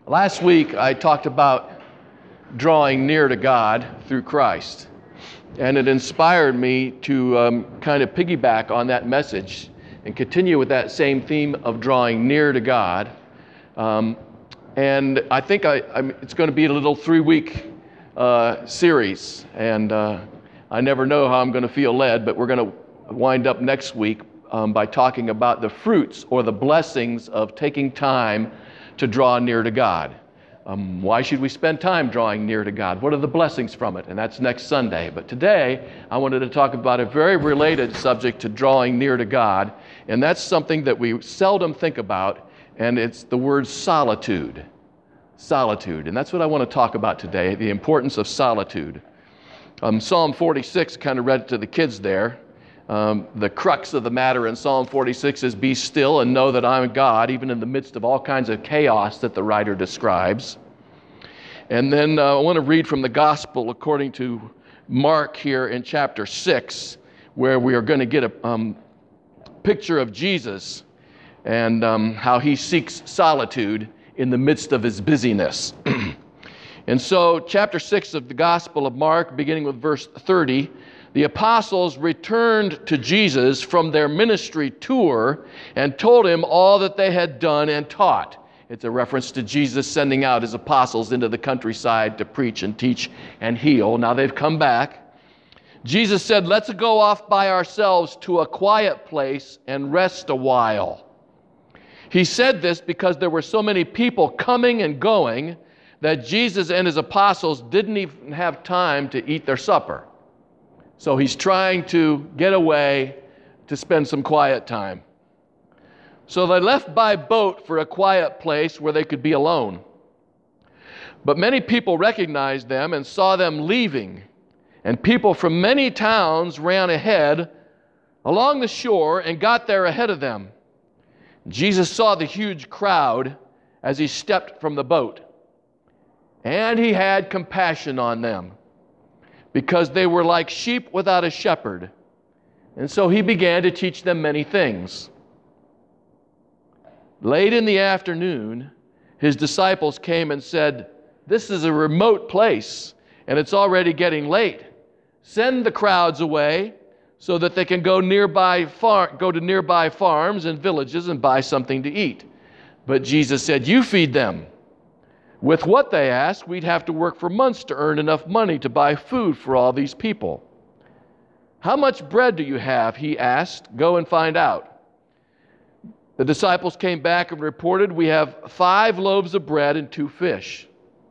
Last week I talked about drawing near to God through Christ, and it inspired me to kind of piggyback on that message and continue with that same theme of drawing near to God. And I think it's going to be a little 3-week series, and I never know how I'm going to feel led, but we're going to wind up next week by talking about the fruits or the blessings of taking time to draw near to God. Why should we spend time drawing near to God? What are the blessings from it? And that's next Sunday. But today, I wanted to talk about a very related subject to drawing near to God, and that's something that we seldom think about, and it's the word solitude. Solitude. And that's what I want to talk about today, the importance of solitude. Psalm 46, kind of read it to the kids there. The crux of the matter in Psalm 46 is, be still and know that I'm God, even in the midst of all kinds of chaos that the writer describes. And then I want to read from the Gospel according to Mark here in chapter 6, where we are going to get a picture of Jesus and how he seeks solitude in the midst of his busyness. And so chapter 6 of the Gospel of Mark, beginning with verse 30, the apostles returned to Jesus from their ministry tour and told him all that they had done and taught. It's a reference to Jesus sending out his apostles into the countryside to preach and teach and heal. Now they've come back. Jesus said, let's go off by ourselves to a quiet place and rest a while. He said this because there were so many people coming and going that Jesus and his apostles didn't even have time to eat their supper. So he's trying to get away to spend some quiet time. So they left by boat for a quiet place where they could be alone. But many people recognized them and saw them leaving, and people from many towns ran ahead along the shore and got there ahead of them. Jesus saw the huge crowd as he stepped from the boat, and he had compassion on them, because they were like sheep without a shepherd. And so he began to teach them many things. Late in the afternoon, his disciples came and said, this is a remote place, and it's already getting late. Send the crowds away so that they can go to nearby farms and villages and buy something to eat. But Jesus said, you feed them. With what they asked, we'd have to work for months to earn enough money to buy food for all these people. How much bread do you have? He asked. Go and find out. The disciples came back and reported, we have 5 loaves of bread and 2 fish.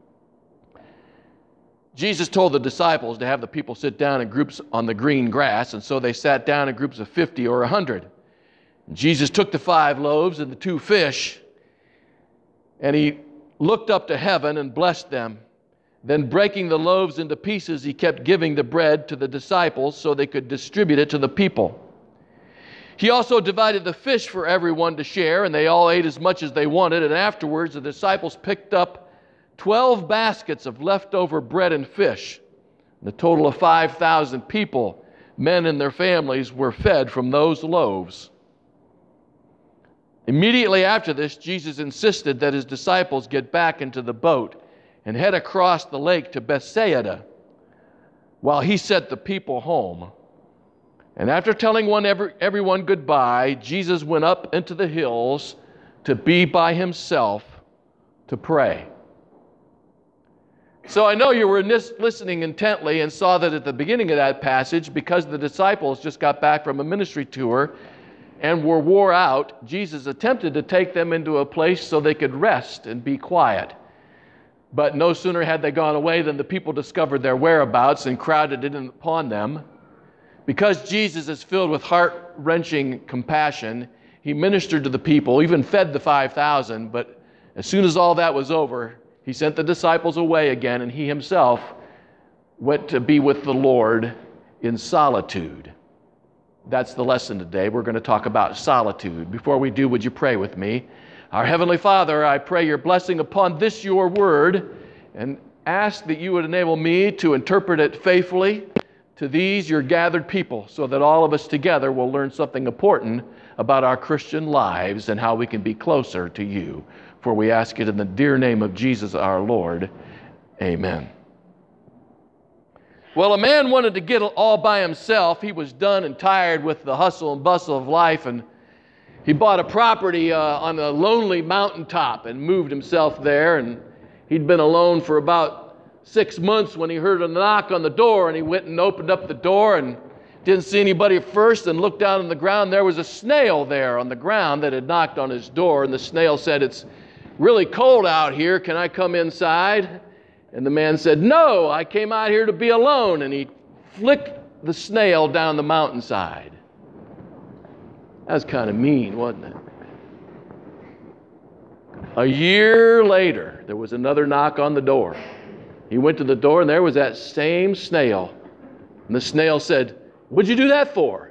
Jesus told the disciples to have the people sit down in groups on the green grass, and so they sat down in groups of 50 or 100. Jesus took the 5 loaves and the 2 fish, and he looked up to heaven and blessed them. Then breaking the loaves into pieces, he kept giving the bread to the disciples so they could distribute it to the people. He also divided the fish for everyone to share, and they all ate as much as they wanted. And afterwards, the disciples picked up 12 baskets of leftover bread and fish. The total of 5,000 people, men and their families, were fed from those loaves. Immediately after this, Jesus insisted that his disciples get back into the boat and head across the lake to Bethsaida while he sent the people home. And after telling everyone goodbye, Jesus went up into the hills to be by himself to pray. So I know you were listening intently and saw that at the beginning of that passage, because the disciples just got back from a ministry tour and were wore out, Jesus attempted to take them into a place so they could rest and be quiet. But no sooner had they gone away than the people discovered their whereabouts and crowded in upon them. Because Jesus is filled with heart-wrenching compassion, he ministered to the people, even fed the 5,000, but as soon as all that was over, he sent the disciples away again, and he himself went to be with the Lord in solitude. That's the lesson today. We're going to talk about solitude. Before we do, would you pray with me? Our Heavenly Father, I pray your blessing upon this your word, and ask that you would enable me to interpret it faithfully to these your gathered people, so that all of us together will learn something important about our Christian lives and how we can be closer to you. For we ask it in the dear name of Jesus our Lord. Amen. Well, a man wanted to get all by himself. He was done and tired with the hustle and bustle of life, and he bought a property on a lonely mountaintop and moved himself there. And he'd been alone for about 6 months when he heard a knock on the door, and he went and opened up the door and didn't see anybody at first, and looked down on the ground. There was a snail there on the ground that had knocked on his door, and the snail said, "It's really cold out here. Can I come inside?" And the man said, "No, I came out here to be alone." And he flicked the snail down the mountainside. That was kind of mean, wasn't it? A year later, there was another knock on the door. He went to the door, and there was that same snail. And the snail said, "What'd you do that for?"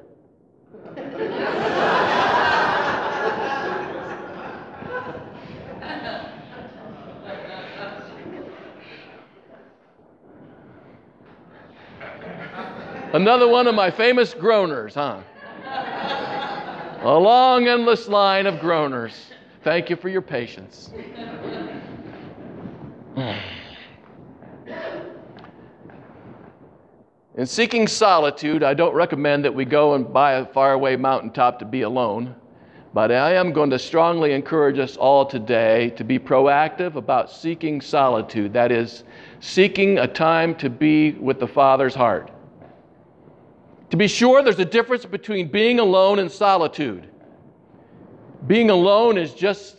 Another one of my famous groaners, huh? A long, endless line of groaners. Thank you for your patience. In seeking solitude, I don't recommend that we go and buy a faraway mountaintop to be alone, but I am going to strongly encourage us all today to be proactive about seeking solitude. That is, seeking a time to be with the Father's heart. To be sure, there's a difference between being alone and solitude. Being alone is just,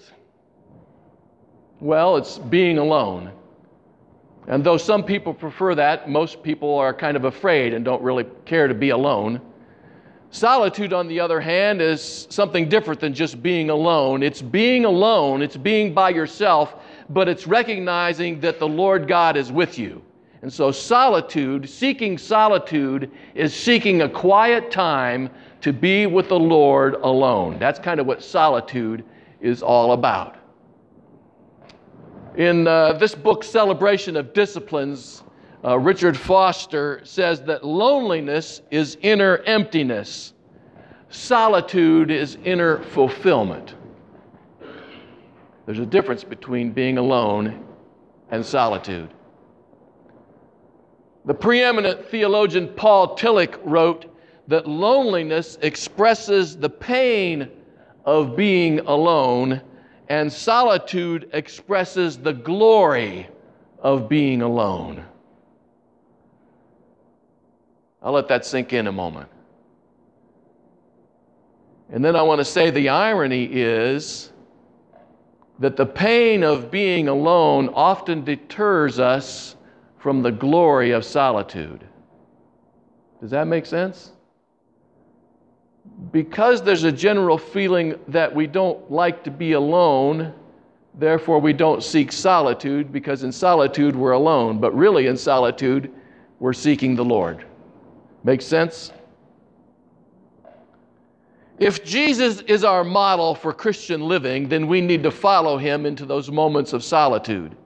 well, it's being alone. And though some people prefer that, most people are kind of afraid and don't really care to be alone. Solitude, on the other hand, is something different than just being alone. It's being alone, it's being by yourself, but it's recognizing that the Lord God is with you. And so solitude, seeking solitude, is seeking a quiet time to be with the Lord alone. That's kind of what solitude is all about. In this book, Celebration of Disciplines, Richard Foster says that loneliness is inner emptiness. Solitude is inner fulfillment. There's a difference between being alone and solitude. The preeminent theologian Paul Tillich wrote that loneliness expresses the pain of being alone, and solitude expresses the glory of being alone. I'll let that sink in a moment. And then I want to say the irony is that the pain of being alone often deters us from the glory of solitude. Does that make sense? Because there's a general feeling that we don't like to be alone, therefore we don't seek solitude, because in solitude we're alone, but really in solitude we're seeking the Lord. Make sense? If Jesus is our model for Christian living, then we need to follow him into those moments of solitude.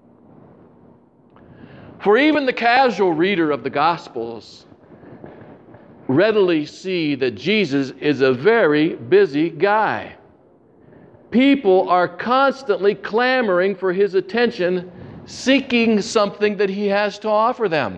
For even the casual reader of the Gospels readily see that Jesus is a very busy guy. People are constantly clamoring for his attention, seeking something that he has to offer them.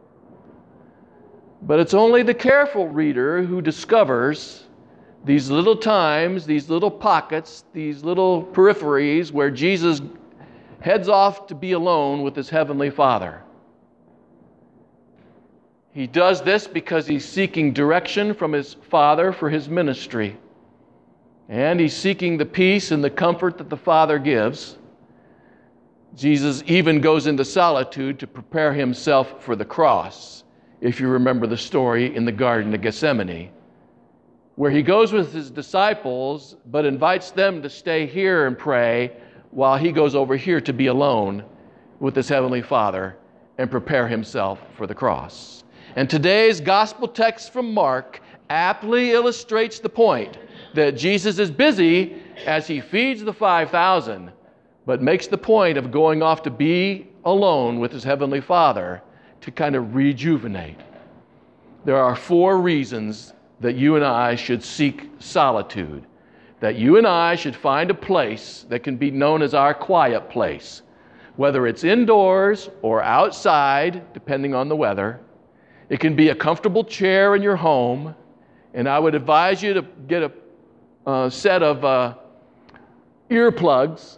But it's only the careful reader who discovers these little times, these little pockets, these little peripheries where Jesus heads off to be alone with his heavenly Father. He does this because he's seeking direction from his Father for his ministry. And he's seeking the peace and the comfort that the Father gives. Jesus even goes into solitude to prepare himself for the cross, if you remember the story in the Garden of Gethsemane, where he goes with his disciples but invites them to stay here and pray while he goes over here to be alone with his heavenly Father and prepare himself for the cross. And today's gospel text from Mark aptly illustrates the point that Jesus is busy as he feeds the 5,000, but makes the point of going off to be alone with his heavenly Father to kind of rejuvenate. There are 4 reasons that you and I should seek solitude. that you and I should find a place that can be known as our quiet place, whether it's indoors or outside, depending on the weather. It can be a comfortable chair in your home, and I would advise you to get a set of earplugs,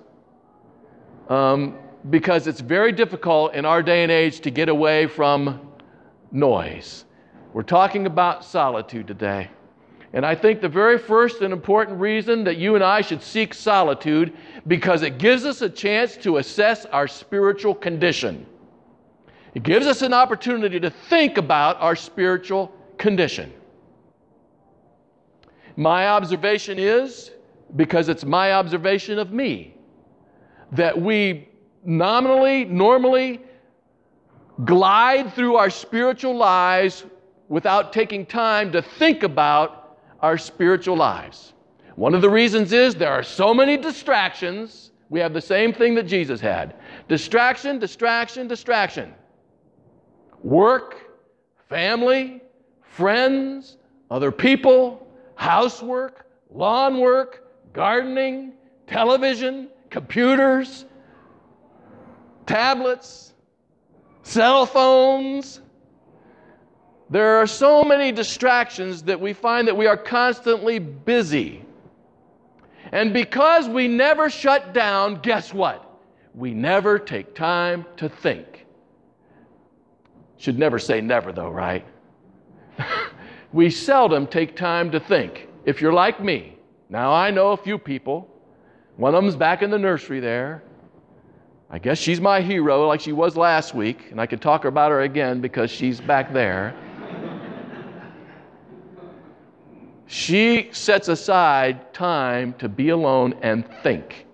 because it's very difficult in our day and age to get away from noise. We're talking about solitude today. And I think the very first and important reason that you and I should seek solitude, because it gives us a chance to assess our spiritual condition. It gives us an opportunity to think about our spiritual condition. My observation is, because it's my observation of me, that we normally glide through our spiritual lives without taking time to think about our spiritual lives. One of the reasons is there are so many distractions. We have the same thing that Jesus had. Distraction, distraction, distraction. Work, family, friends, other people, housework, lawn work, gardening, television, computers, tablets, cell phones. There are so many distractions that we find that we are constantly busy. And because we never shut down, guess what? We never take time to think. Should never say never though, right? We seldom take time to think. If you're like me, now I know a few people. One of them's back in the nursery there. I guess she's my hero like she was last week, and I could talk about her again because she's back there. She sets aside time to be alone and think.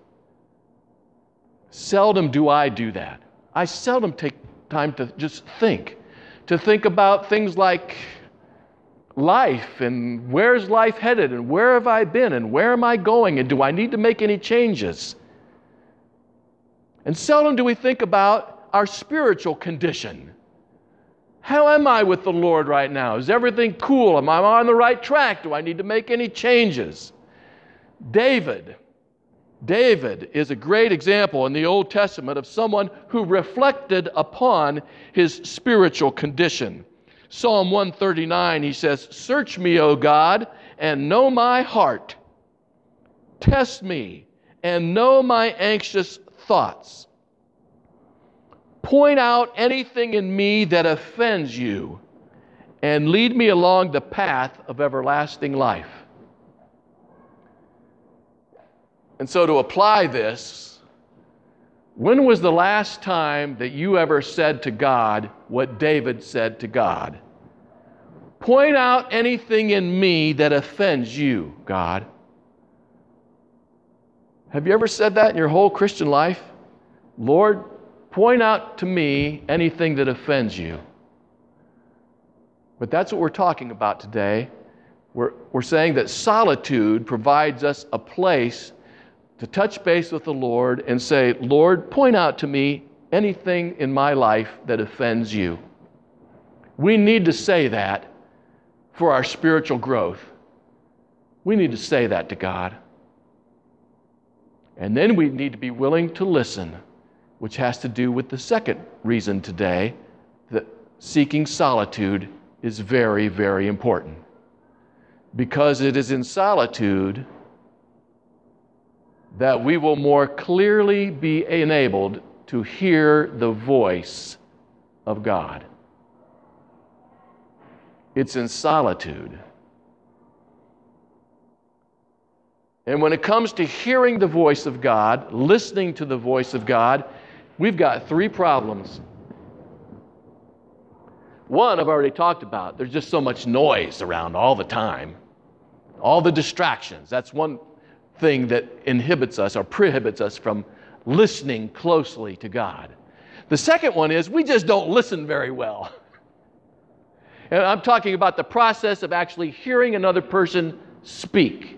Seldom do I do that. I seldom take time to just think. To think about things like life and where's life headed and where have I been and where am I going and do I need to make any changes? And seldom do we think about our spiritual condition. How am I with the Lord right now? Is everything cool? Am I on the right track? Do I need to make any changes? David is a great example in the Old Testament of someone who reflected upon his spiritual condition. Psalm 139, he says, "Search me, O God, and know my heart. Test me and know my anxious thoughts. Point out anything in me that offends you, and lead me along the path of everlasting life." And so to apply this, when was the last time that you ever said to God what David said to God? Point out anything in me that offends you, God. Have you ever said that in your whole Christian life? Lord, point out to me anything that offends you. But that's what we're talking about today. We're saying that solitude provides us a place to touch base with the Lord and say, Lord, point out to me anything in my life that offends you. We need to say that for our spiritual growth. We need to say that to God. And then we need to be willing to listen, which has to do with the second reason today, that seeking solitude is very, very important. Because it is in solitude that we will more clearly be enabled to hear the voice of God. It's in solitude. And when it comes to hearing the voice of God, listening to the voice of God, we've got three problems. One I've already talked about. There's just so much noise around all the time. All the distractions. That's one thing that inhibits us or prohibits us from listening closely to God. The second one is we just don't listen very well. And I'm talking about the process of actually hearing another person speak.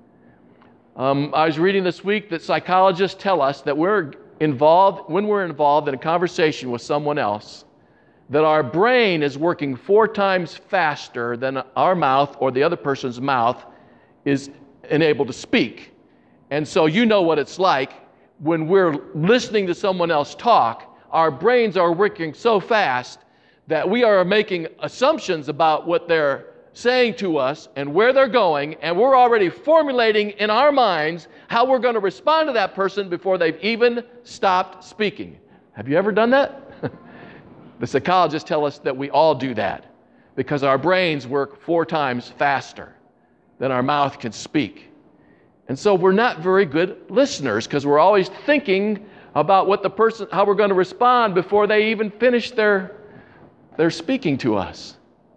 I was reading this week that psychologists tell us that when we're involved in a conversation with someone else, that our brain is working 4 times faster than our mouth or the other person's mouth is and able to speak. And so you know what it's like when we're listening to someone else talk. Our brains are working so fast that we are making assumptions about what they're saying to us and where they're going, and we're already formulating in our minds how we're going to respond to that person before they've even stopped speaking. Have you ever done that? The psychologists tell us that we all do that because our brains work 4 times faster than our mouth can speak. And so we're not very good listeners because we're always thinking about what the person, how we're going to respond before they even finish their speaking to us.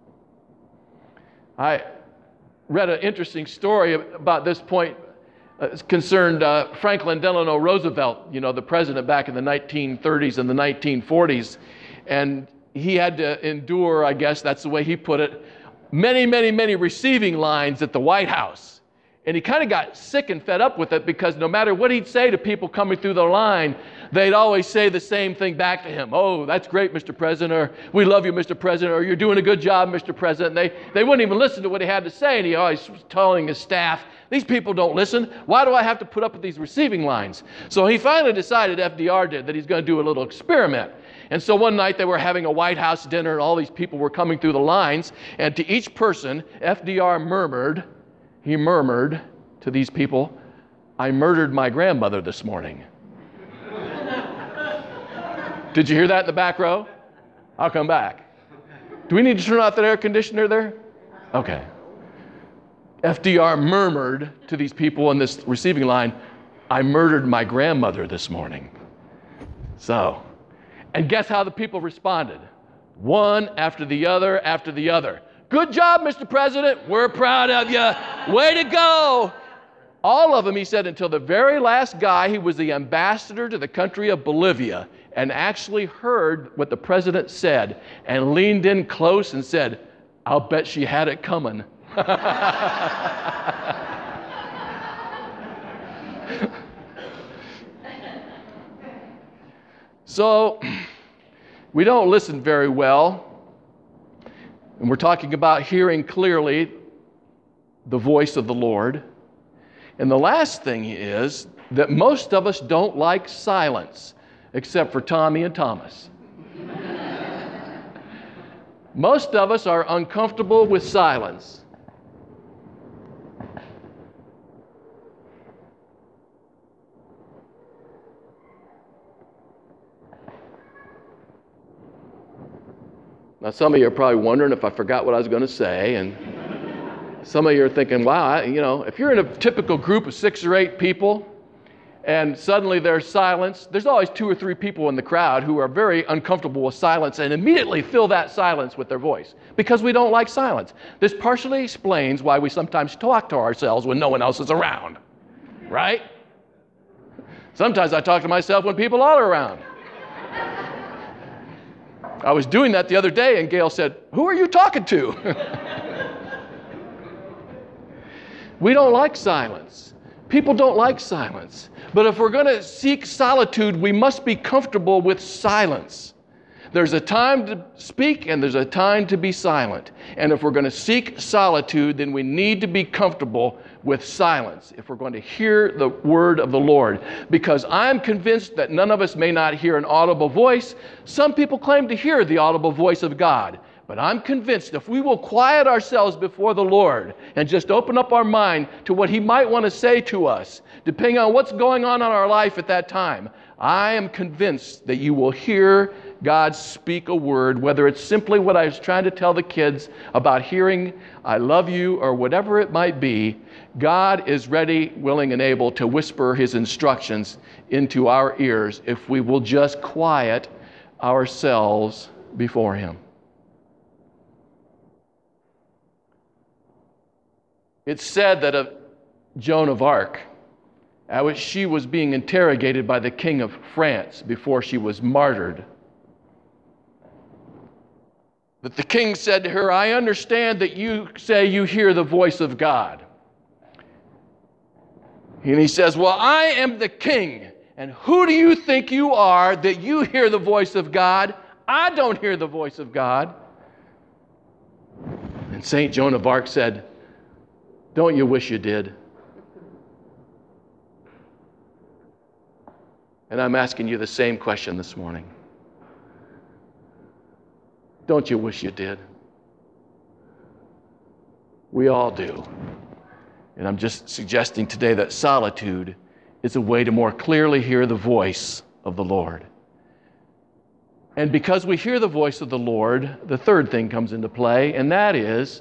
I read an interesting story about this point. It concerned Franklin Delano Roosevelt, the president back in the 1930s and the 1940s. And he had to endure, I guess that's the way he put it, many, many, many receiving lines at the White House. And he kind of got sick and fed up with it because no matter what he'd say to people coming through the line, they'd always say the same thing back to him. Oh, that's great, Mr. President, or we love you, Mr. President, or you're doing a good job, Mr. President. They wouldn't even listen to what he had to say, and he always was telling his staff, these people don't listen. Why do I have to put up with these receiving lines? So he finally decided, FDR did, that he's going to do a little experiment. And so one night they were having a White House dinner, and all these people were coming through the lines, and to each person, FDR murmured to these people, I murdered my grandmother this morning. Did you hear that in the back row? I'll come back. Do we need to turn off that air conditioner there? Okay. FDR murmured to these people in this receiving line, I murdered my grandmother this morning. So, and guess how the people responded? One after the other after the other. Good job, Mr. President. We're proud of you. Way to go. All of them, he said, until the very last guy, he was the ambassador to the country of Bolivia and actually heard what the president said and leaned in close and said, I'll bet she had it coming. So, we don't listen very well. And we're talking about hearing clearly the voice of the Lord. And the last thing is that most of us don't like silence, except for Tommy and Thomas. Most of us are uncomfortable with silence. Now, some of you are probably wondering if I forgot what I was going to say, and some of you are thinking, wow, if you're in a typical group of 6 or 8 people, and suddenly there's silence, there's always 2 or 3 people in the crowd who are very uncomfortable with silence and immediately fill that silence with their voice because we don't like silence. This partially explains why we sometimes talk to ourselves when no one else is around, right? Sometimes I talk to myself when people are around. I was doing that the other day, and Gail said, who are you talking to? We don't like silence. People don't like silence. But if we're going to seek solitude, we must be comfortable with silence. There's a time to speak, and there's a time to be silent. And if we're going to seek solitude, then we need to be comfortable with silence if we're going to hear the word of the Lord. Because I'm convinced that none of us may not hear an audible voice. Some people claim to hear the audible voice of God. But I'm convinced if we will quiet ourselves before the Lord and just open up our mind to what He might want to say to us, depending on what's going on in our life at that time, I am convinced that you will hear God speak a word, whether it's simply what I was trying to tell the kids about hearing, I love you, or whatever it might be. God is ready, willing, and able to whisper His instructions into our ears if we will just quiet ourselves before Him. It's said that of Joan of Arc, as she was being interrogated by the King of France before she was martyred, that the king said to her, I understand that you say you hear the voice of God. And he says, well, I am the king, and who do you think you are that you hear the voice of God? I don't hear the voice of God. And St. Joan of Arc said, don't you wish you did? And I'm asking you the same question this morning. Don't you wish you did? We all do. And I'm just suggesting today that solitude is a way to more clearly hear the voice of the Lord. And because we hear the voice of the Lord, the third thing comes into play, and that is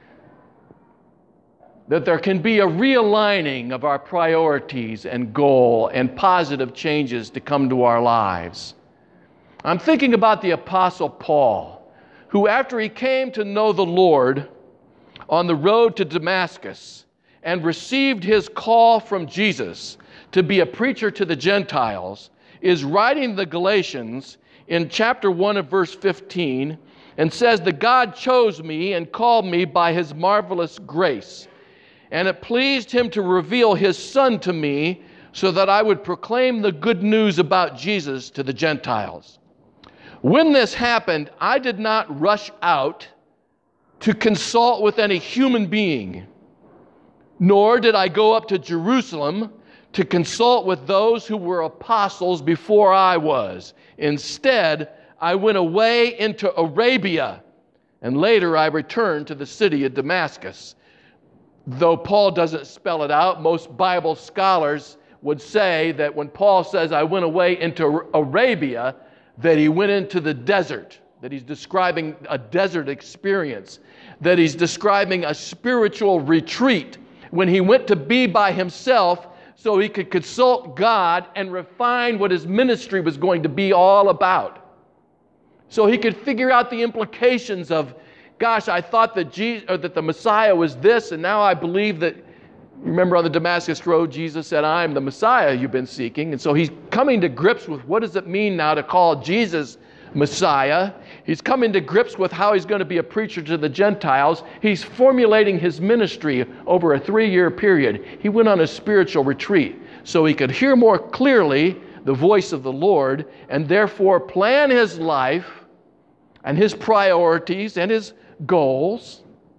that there can be a realigning of our priorities and goal and positive changes to come to our lives. I'm thinking about the Apostle Paul, who after he came to know the Lord on the road to Damascus and received his call from Jesus to be a preacher to the Gentiles, is writing the Galatians in chapter 1 of verse 15 and says that God chose me and called me by his marvelous grace. And it pleased him to reveal his Son to me so that I would proclaim the good news about Jesus to the Gentiles. When this happened, I did not rush out to consult with any human being, nor did I go up to Jerusalem to consult with those who were apostles before I was. Instead, I went away into Arabia, and later I returned to the city of Damascus. Though Paul doesn't spell it out, most Bible scholars would say that when Paul says, I went away into Arabia, that he went into the desert, that he's describing a desert experience, that he's describing a spiritual retreat when he went to be by himself so he could consult God and refine what his ministry was going to be all about. So he could figure out the implications of, gosh, I thought that the Messiah was this, and now I believe that, remember on the Damascus Road, Jesus said, I am the Messiah you've been seeking. And so he's coming to grips with what does it mean now to call Jesus Messiah. He's coming to grips with how he's going to be a preacher to the Gentiles. He's formulating his ministry over a 3-year period. He went on a spiritual retreat so he could hear more clearly the voice of the Lord and therefore plan his life and his priorities and his goals.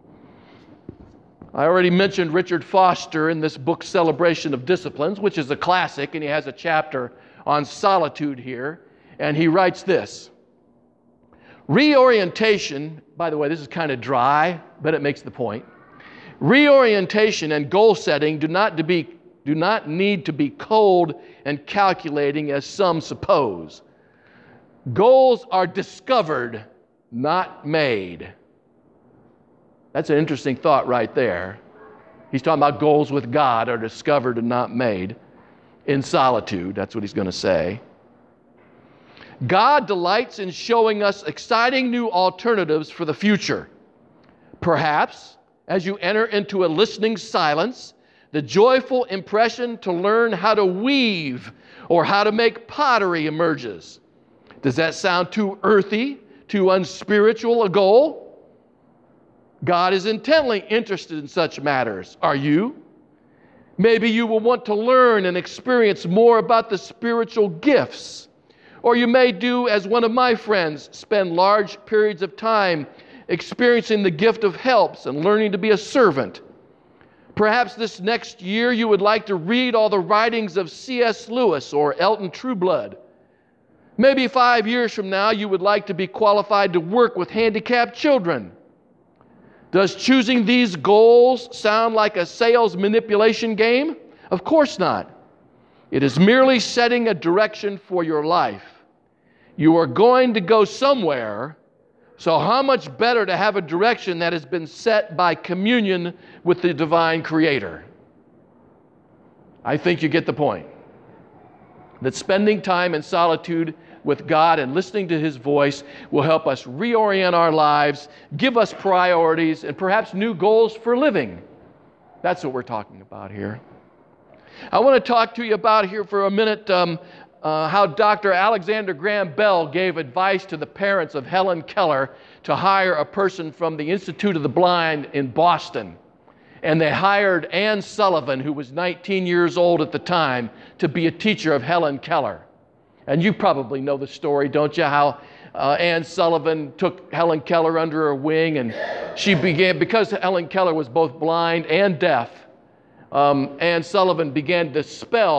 I already mentioned Richard Foster in this book, Celebration of Disciplines, which is a classic, and he has a chapter on solitude here, and he writes this. Reorientation, by the way, this is kind of dry, but it makes the point. Reorientation and goal setting do not need to be cold and calculating as some suppose. Goals are discovered, not made. That's an interesting thought right there. He's talking about goals with God are discovered and not made in solitude. That's what he's going to say. God delights in showing us exciting new alternatives for the future. Perhaps, as you enter into a listening silence, the joyful impression to learn how to weave or how to make pottery emerges. Does that sound too earthy, too unspiritual a goal? God is intently interested in such matters. Are you? Maybe you will want to learn and experience more about the spiritual gifts. Or you may do as one of my friends, spend large periods of time experiencing the gift of helps and learning to be a servant. Perhaps this next year you would like to read all the writings of C.S. Lewis or Elton Trueblood. Maybe 5 years from now you would like to be qualified to work with handicapped children. Does choosing these goals sound like a sales manipulation game? Of course not. It is merely setting a direction for your life. You are going to go somewhere, so how much better to have a direction that has been set by communion with the divine Creator? I think you get the point. That spending time in solitude with God and listening to His voice will help us reorient our lives, give us priorities, and perhaps new goals for living. That's what we're talking about here. I want to talk to you about here for a minute how Dr. Alexander Graham Bell gave advice to the parents of Helen Keller to hire a person from the Institute of the Blind in Boston. And they hired Anne Sullivan, who was 19 years old at the time, to be a teacher of Helen Keller. And you probably know the story, don't you, how Anne Sullivan took Helen Keller under her wing, and she began, because Helen Keller was both blind and deaf, Anne Sullivan began to spell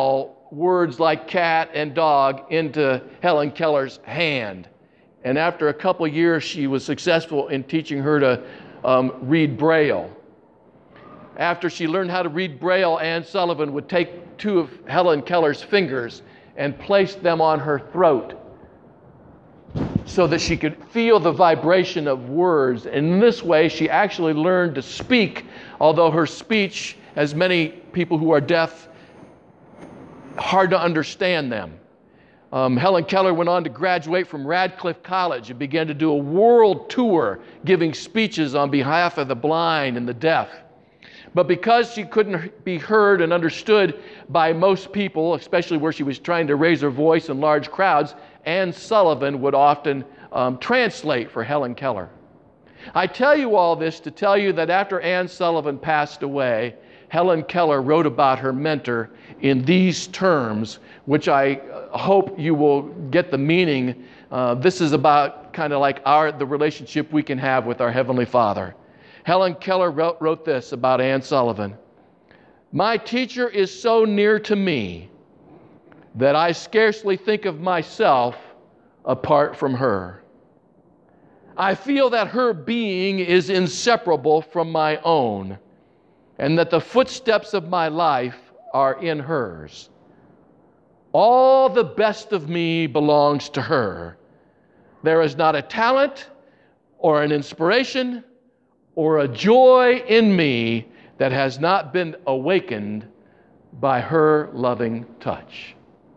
words like cat and dog into Helen Keller's hand. And after a couple years, she was successful in teaching her to read Braille. After she learned how to read Braille, Anne Sullivan would take two of Helen Keller's fingers and place them on her throat so that she could feel the vibration of words. And in this way, she actually learned to speak, although her speech, as many people who are deaf, hard to understand them. Helen Keller went on to graduate from Radcliffe College and began to do a world tour, giving speeches on behalf of the blind and the deaf. But because she couldn't be heard and understood by most people, especially where she was trying to raise her voice in large crowds, Anne Sullivan would often translate for Helen Keller. I tell you all this to tell you that after Anne Sullivan passed away, Helen Keller wrote about her mentor in these terms, which I hope you will get the meaning. This is about kind of like the relationship we can have with our Heavenly Father. Helen Keller wrote this about Anne Sullivan. My teacher is so near to me that I scarcely think of myself apart from her. I feel that her being is inseparable from my own, and that the footsteps of my life are in hers. All the best of me belongs to her. There is not a talent or an inspiration or a joy in me that has not been awakened by her loving touch.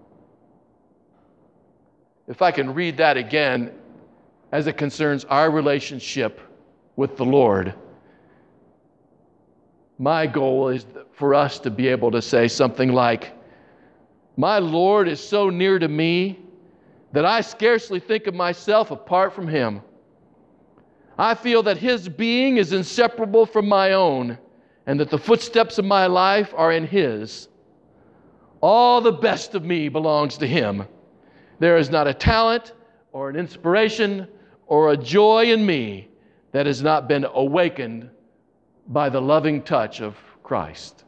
If I can read that again as it concerns our relationship with the Lord, my goal is for us to be able to say something like, my Lord is so near to me that I scarcely think of myself apart from Him. I feel that His being is inseparable from my own, and that the footsteps of my life are in His. All the best of me belongs to Him. There is not a talent or an inspiration or a joy in me that has not been awakened by the loving touch of Christ.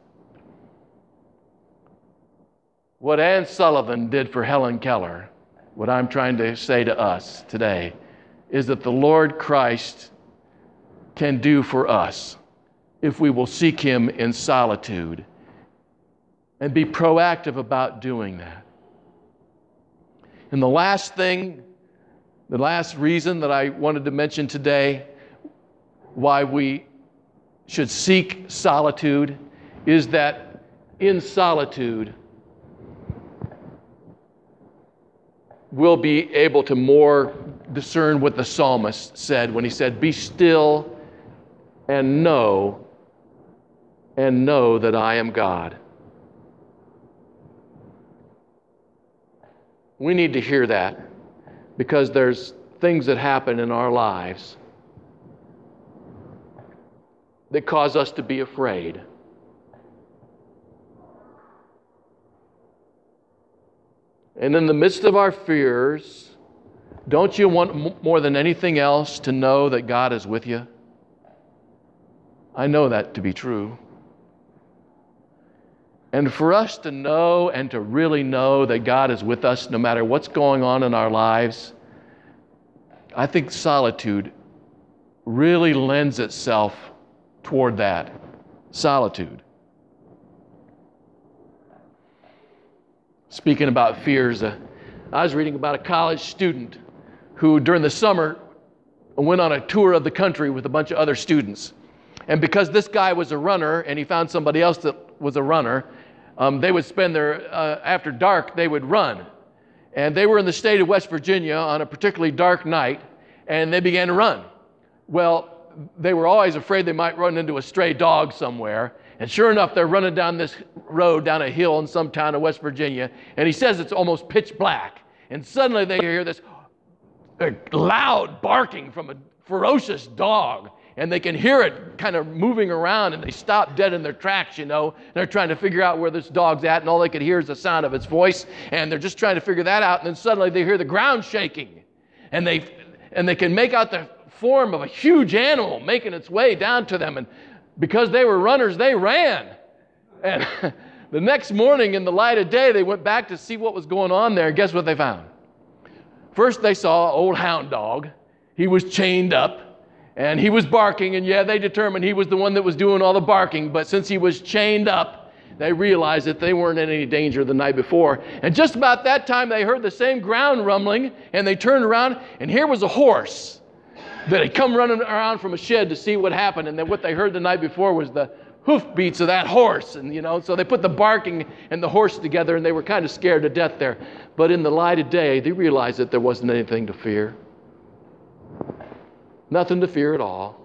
What Anne Sullivan did for Helen Keller, what I'm trying to say to us today, is that the Lord Christ can do for us if we will seek Him in solitude and be proactive about doing that. And the last reason that I wanted to mention today why we should seek solitude is that in solitude we'll be able to more discern what the psalmist said when he said, be still and know that I am God. We need to hear that because there's things that happen in our lives that cause us to be afraid. And in the midst of our fears, don't you want more than anything else to know that God is with you? I know that to be true. And for us to know and to really know that God is with us no matter what's going on in our lives, I think solitude really lends itself toward that. Solitude. Speaking about fears, I was reading about a college student who during the summer went on a tour of the country with a bunch of other students. And because this guy was a runner and he found somebody else that was a runner, they would spend after dark, they would run. And they were in the state of West Virginia on a particularly dark night, and they began to run. Well, they were always afraid they might run into a stray dog somewhere. And sure enough, they're running down this road, down a hill in some town in West Virginia, and he says it's almost pitch black. And suddenly they hear this loud barking from a ferocious dog, and they can hear it kind of moving around, and they stop dead in their tracks, They're trying to figure out where this dog's at, and all they could hear is the sound of its voice, and they're just trying to figure that out, and then suddenly they hear the ground shaking, and they can make out the form of a huge animal making its way down to them, and because they were runners, they ran. The next morning in the light of day, they went back to see what was going on there. Guess what they found? First, they saw an old hound dog. He was chained up, and he was barking, and they determined he was the one that was doing all the barking, but since he was chained up, they realized that they weren't in any danger the night before. And just about that time, they heard the same ground rumbling, and they turned around, and here was a horse that had come running around from a shed to see what happened. And then what they heard the night before was the hoof beats of that horse. And, so they put the barking and the horse together, and they were kind of scared to death there. But in the light of day, they realized that there wasn't anything to fear. Nothing to fear at all.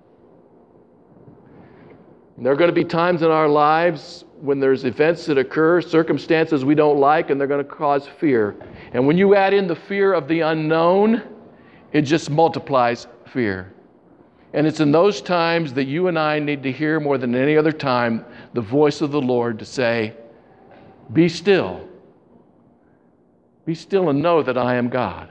And there are going to be times in our lives when there's events that occur, circumstances we don't like, and they're going to cause fear. And when you add in the fear of the unknown, it just multiplies fear. And it's in those times that you and I need to hear more than any other time the voice of the Lord to say, be still. Be still and know that I am God.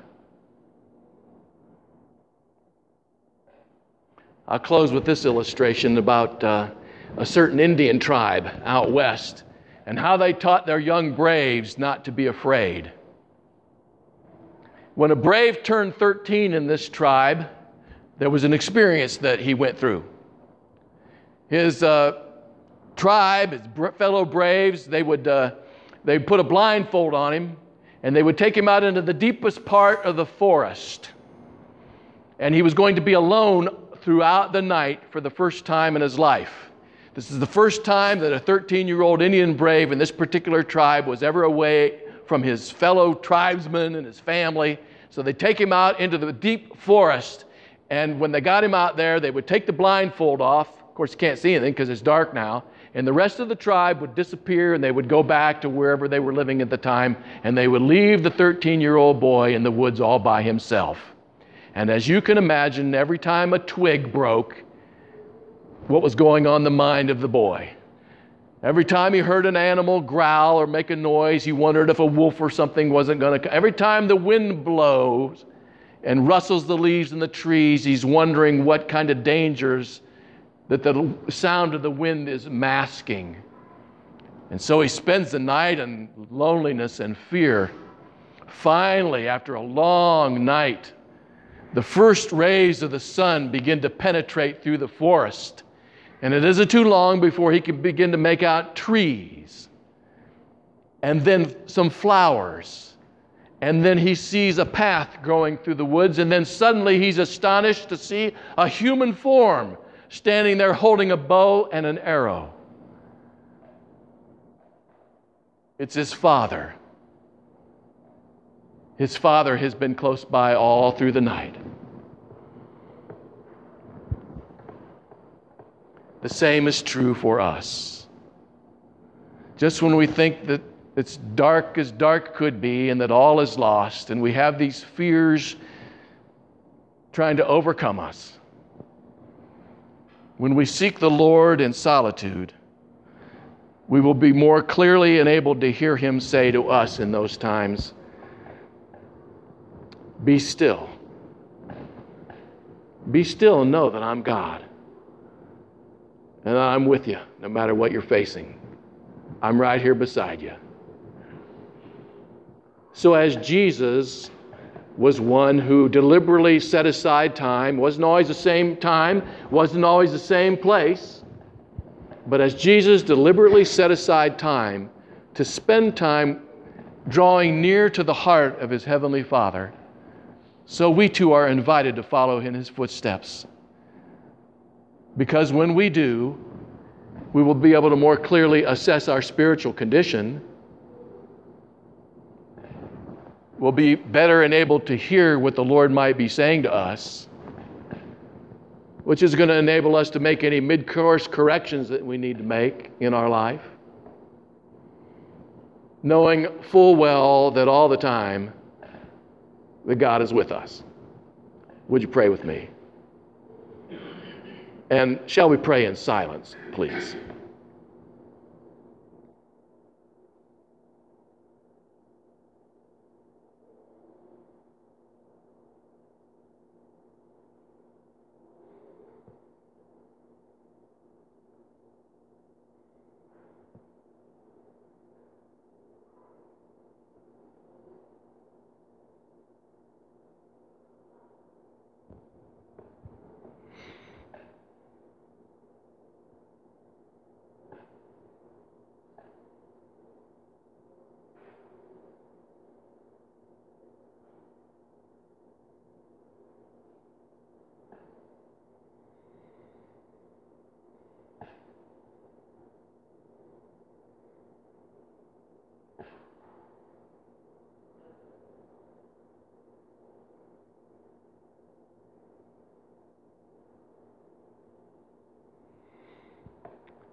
I'll close with this illustration about a certain Indian tribe out west and how they taught their young braves not to be afraid. When a brave turned 13 in this tribe, there was an experience that he went through. His tribe, his fellow braves, they put a blindfold on him, and they would take him out into the deepest part of the forest. And he was going to be alone throughout the night for the first time in his life. This is the first time that a 13-year-old Indian brave in this particular tribe was ever away from his fellow tribesmen and his family. So they take him out into the deep forest, and when they got him out there, they would take the blindfold off. Of course, you can't see anything because it's dark now. And the rest of the tribe would disappear, and they would go back to wherever they were living at the time, and they would leave the 13-year-old boy in the woods all by himself. And as you can imagine, every time a twig broke, what was going on in the mind of the boy? Every time he heard an animal growl or make a noise, he wondered if a wolf or something wasn't going to come. Every time the wind blows and rustles the leaves in the trees, he's wondering what kind of dangers that the sound of the wind is masking. And so he spends the night in loneliness and fear. Finally, after a long night, the first rays of the sun begin to penetrate through the forest. And it isn't too long before he can begin to make out trees, and then some flowers, and then he sees a path going through the woods, and then suddenly he's astonished to see a human form standing there holding a bow and an arrow. It's his father. His father has been close by all through the night. The same is true for us. Just when we think that it's dark as dark could be and that all is lost, and we have these fears trying to overcome us, when we seek the Lord in solitude, we will be more clearly enabled to hear Him say to us in those times, be still. Be still and know that I'm God. And I'm with you no matter what you're facing. I'm right here beside you. So as Jesus was one who deliberately set aside time, wasn't always the same time, wasn't always the same place, but as Jesus deliberately set aside time to spend time drawing near to the heart of His Heavenly Father, so we too are invited to follow in His footsteps. Because when we do, we will be able to more clearly assess our spiritual condition. We'll be better enabled to hear what the Lord might be saying to us, which is going to enable us to make any mid-course corrections that we need to make in our life, knowing full well that all the time that God is with us. Would you pray with me? And shall we pray in silence, please?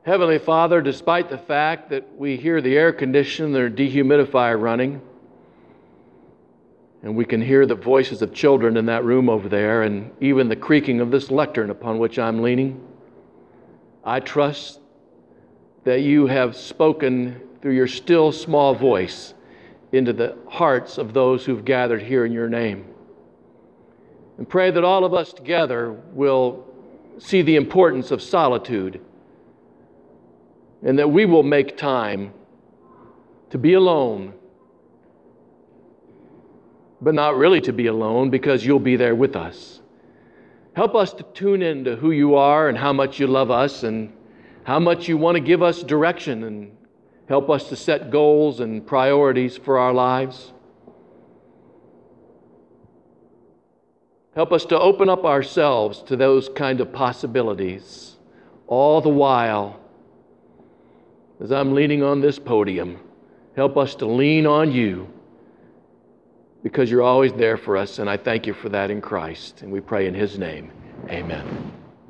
Heavenly Father, despite the fact that we hear the air conditioner, the dehumidifier running, and we can hear the voices of children in that room over there, and even the creaking of this lectern upon which I'm leaning, I trust that you have spoken through your still small voice into the hearts of those who've gathered here in your name. And pray that all of us together will see the importance of solitude, and that we will make time to be alone, but not really to be alone, because you'll be there with us. Help us to tune into who you are and how much you love us and how much you want to give us direction, and help us to set goals and priorities for our lives. Help us to open up ourselves to those kind of possibilities, all the while, as I'm leaning on this podium, help us to lean on you, because you're always there for us, and I thank you for that in Christ. And we pray in his name. Amen.